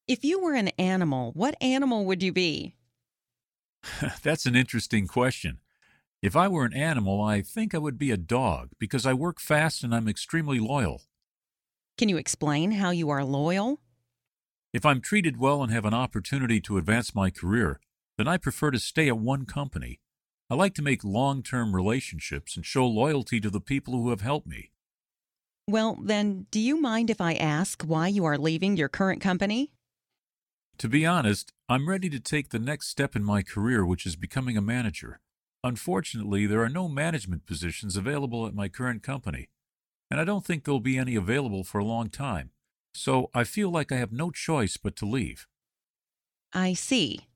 If you were an animal, what animal would you be? That's an interesting question. If I were an animal, I think I would be a dog because I work fast and I'm extremely loyal. Can you explain how you are loyal? If I'm treated well and have an opportunity to advance my career, then I prefer to stay at one company. I like to make long term relationships and show loyalty to the people who have helped me. Well, then, do you mind if I ask why you are leaving your current company? To be honest, I'm ready to take the next step in my career, which is becoming a manager. Unfortunately, there are no management positions available at my current company, and I don't think there'll be any available for a long time. So I feel like I have no choice but to leave. I see.